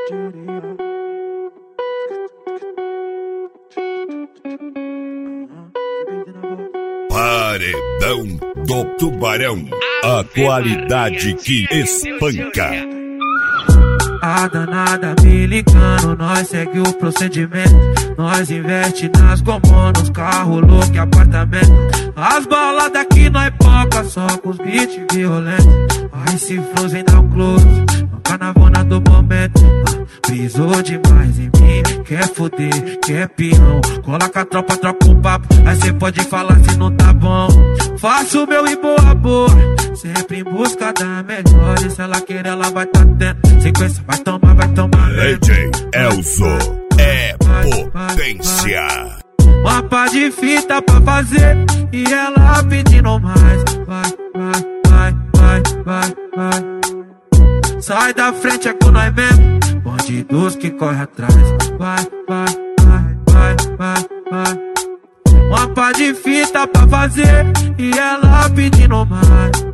Paredão do Tubarão, a qualidade que espanca. A danada me ligando, nós segue o procedimento. Nós investe nas gomos, nos carros, louco e apartamento. As balas daqui nós poca, só com os beats violentos. Aí se Frozen dá um close, no carnavona do momento. Brisou demais em mim, quer foder, quer peão. Cola com a tropa, troca um papo, aí cê pode falar se não tá bom. Faço o meu e boa, boa, sempre em busca da melhor. E se ela querer, ela vai tá tendo. Sequência, vai tomar, DJ Elzo é potência. Mapa de fita pra fazer e ela pedindo mais. Vai. Sai da frente, é com nós mesmo. Bandidos que corre atrás. Vai. Mapa de fita pra fazer e ela pedindo mais.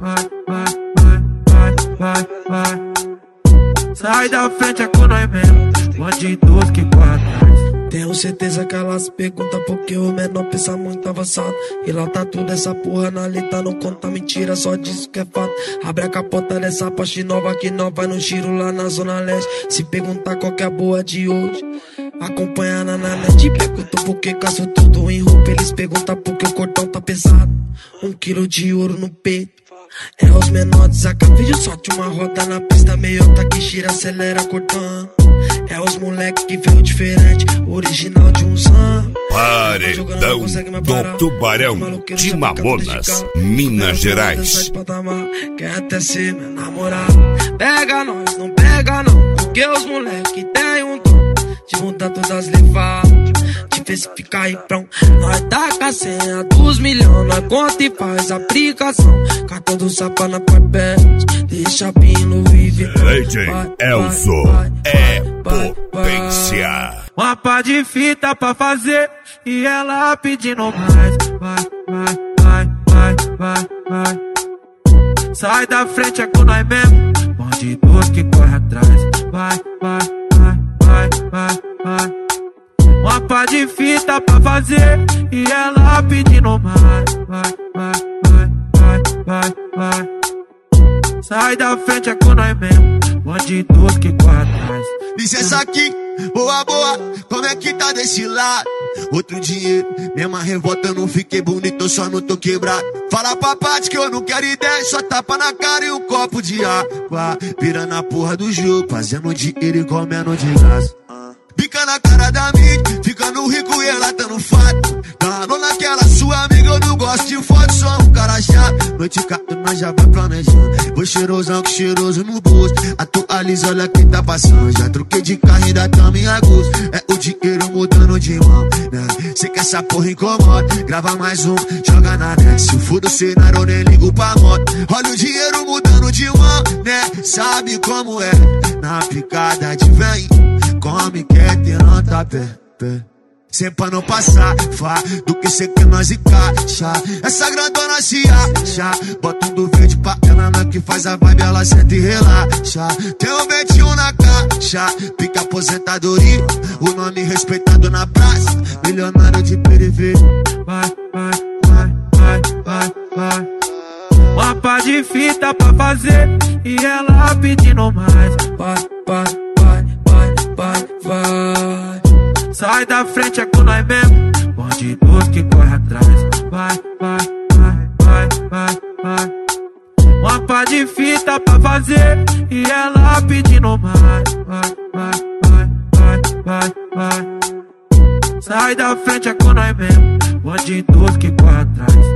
Vai. Sai da frente, é com nós mesmo. Bandidos que corre atrás. Tenho certeza que elas perguntam porque o menor pensa muito avançado. E lá tá tudo essa porra na letra, não conta mentira, só diz que é fato. Abre a capota dessa Porsche nova que nós vai no giro lá na zona leste. Se perguntar qual que é a boa de hoje, acompanha na net. Pergunto por que caço tudo em roupa. Eles perguntam por que o cordão tá pesado. 1 quilo de ouro no peito. É os menores, saca vídeo, sorte uma roda na pista. Meiota que gira, acelera, cortando. É os moleque que veio diferente, original de um samba. Paredão do Tubarão de Mamonas, Minas Gerais. Quer até ser meu namorado. Pega nós, não pega não, porque os moleque tem um dom de mudar todas as levadas, de ver se fica aí pronto. Nós taca a senha dos milhões, nós conta e faz aplicação. Catando sapa na papéis, deixa pino vive. DJ Elzo é potência. Mapa de fita pra fazer e ela pedindo mais. Vai. Sai da frente, é com nós mesmo. Bandidos que corre atrás. Vai. Mapa de fita pra fazer e ela pedindo mais. Vai. Sai da frente, é com nós mesmo. Bandidos que corre atrás. Licença aqui, boa, como é que tá desse lado? Outro dinheiro, mesma revolta, eu não fiquei bonito, eu só não tô quebrado. Fala pra parte que eu não quero ideia, só tapa na cara e um copo de água. Pira na porra do jogo, fazendo dinheiro e comendo de graça. Pica na cara da mídia, ficando rico e ela tá no fato. Tá naquela sua amiga, eu não gosto de foto, sou um cara chato. Noite cata, nós já vai planejando. Vou cheirosão, que cheiroso no bolso. Atualiza, olha quem tá passando. Já troquei de carro, ainda tamo em agosto. É o dinheiro mudando de mão, né? Sei que essa porra incomoda. Grava mais um, joga na net. Se for do cenário, eu nem ligo pra moto. Olha o dinheiro mudando de mão, né? Sabe como é? Na picada de vem, come, quer ter nota pé. Sempre pra não passar, do que cê quer nós encaixa. Essa grandona se acha, bota um do verde pra ela, na que faz a vibe, ela senta e relaxa. Tem um 21 na caixa, pica aposentadoria, o nome respeitado na praça, milionário de periferia. Vai. Mapa de fita pra fazer e ela pedindo mais. Vai. Sai da frente, é com nós mesmo. Bandidos que corre atrás. Vai. Mapa de fita pra fazer e ela pedindo mais. Vai. Sai da frente, é com nós mesmo. Bandidos que corre atrás.